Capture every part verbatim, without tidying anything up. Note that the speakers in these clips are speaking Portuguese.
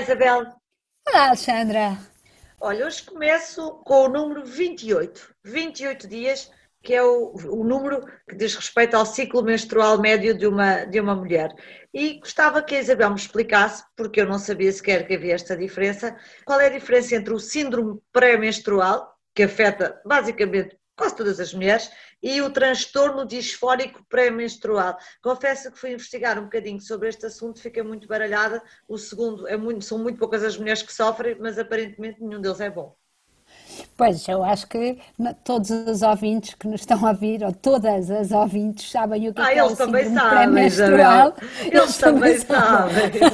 Isabel. Olá, Alexandra. Olha, hoje começo com o número vinte e oito. vinte e oito dias, que é o, o número que diz respeito ao ciclo menstrual médio de uma, de uma mulher. E gostava que a Isabel me explicasse, porque eu não sabia sequer que havia esta diferença, qual é a diferença entre o síndrome pré-menstrual, que afeta basicamente quase todas as mulheres, e o transtorno disfórico pré-menstrual. Confesso que fui investigar um bocadinho sobre este assunto, fiquei muito baralhada. O segundo, é muito, são muito poucas as mulheres que sofrem, mas aparentemente nenhum deles é bom. Pois, eu acho que na- todos os ouvintes que nos estão a ouvir, ou todas as ouvintes, sabem o que é Ah, que é eles o também síndrome sabem, Isabel. pré-menstrual. Eles Eles também também sabem. sabem.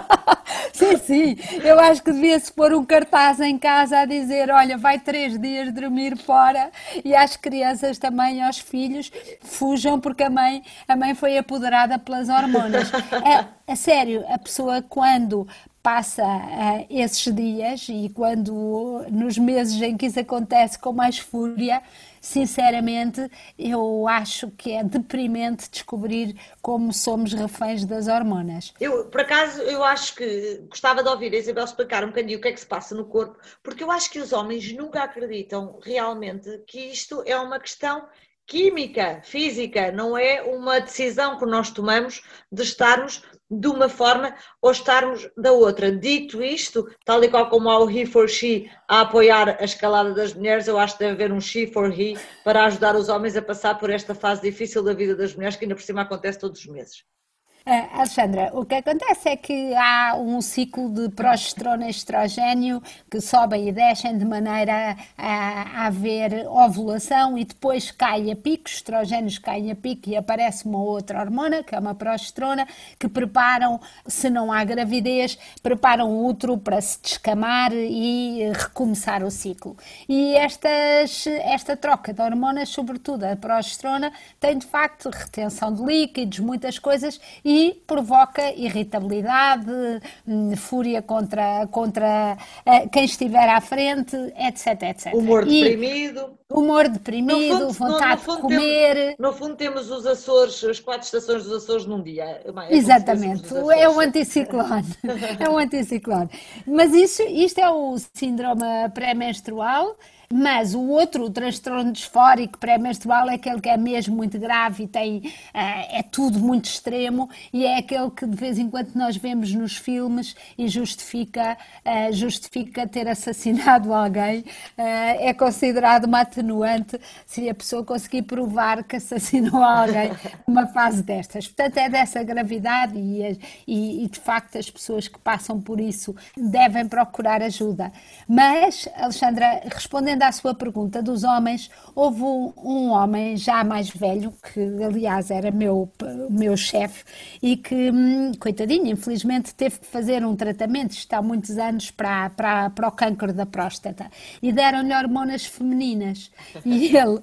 Sim, sim, eu acho que devia-se pôr um cartaz em casa a dizer, olha, vai três dias dormir fora, e às crianças também, aos filhos, fujam porque a mãe, a mãe foi apoderada pelas hormonas. É, a sério, a pessoa quando passa ah, esses dias e quando nos meses em que isso acontece com mais fúria, sinceramente, eu acho que é deprimente descobrir como somos reféns das hormonas. Eu, por acaso, eu acho que gostava de ouvir a Isabel explicar um bocadinho o que é que se passa no corpo, porque eu acho que os homens nunca acreditam realmente que isto é uma questão química, física, não é uma decisão que nós tomamos de estarmos de uma forma ou estarmos da outra. Dito isto, tal e qual como há o he for she a apoiar a escalada das mulheres, eu acho que deve haver um she for he para ajudar os homens a passar por esta fase difícil da vida das mulheres, que ainda por cima acontece todos os meses. Ah, Alexandra, o que acontece é que há um ciclo de progesterona e estrogênio que sobem e descem de maneira a, a haver ovulação e depois cai a pico, os estrogénios caem a pico e aparece uma outra hormona, que é uma progesterona, que preparam, se não há gravidez, preparam o útero para se descamar e recomeçar o ciclo. E estas, esta troca de hormonas, sobretudo a progesterona, tem de facto retenção de líquidos, muitas coisas e provoca irritabilidade, hum, fúria contra, contra eh, quem estiver à frente, etc, etcétera. Humor E deprimido. humor No fundo, deprimido, no, no vontade de fundo, temos, comer. no fundo temos os Açores, as quatro estações dos Açores num dia. É como se vêssemos Exatamente, nos é Açores, um sim. anticiclone, é um anticiclone. Mas isso, isto é o síndrome pré-menstrual, mas o outro, o transtorno disfórico pré-menstrual, é aquele que é mesmo muito grave e tem, eh, é tudo muito extremo e é aquele que de vez em quando nós vemos nos filmes e justifica, eh, justifica ter assassinado alguém. Eh, é considerado uma atenuante se a pessoa conseguir provar que assassinou alguém numa fase destas. Portanto, é dessa gravidade e, e, e, de facto as pessoas que passam por isso devem procurar ajuda. Mas, Alexandra, respondendo à sua pergunta dos homens, houve um, um homem já mais velho, que aliás era meu, meu chefe, e que, hum, coitadinho, infelizmente teve que fazer um tratamento, está há muitos anos, para, para, para o câncer da próstata. E deram-lhe hormonas femininas. E ele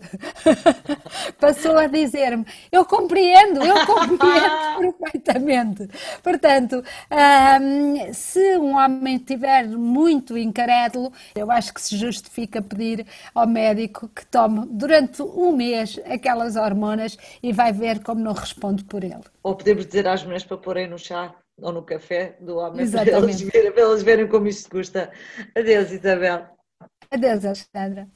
passou a dizer-me, eu compreendo, eu compreendo perfeitamente. Portanto, hum, se um homem estiver muito incrédulo, eu acho que se justifica pedir ao médico que tome durante um mês aquelas hormonas e vai ver como não responde por ele. Ou podemos dizer às mulheres para porem no chá ou no café do homem para eles Exatamente. verem, para eles verem como isto custa. Adeus, Isabel. Adeus, Alexandra.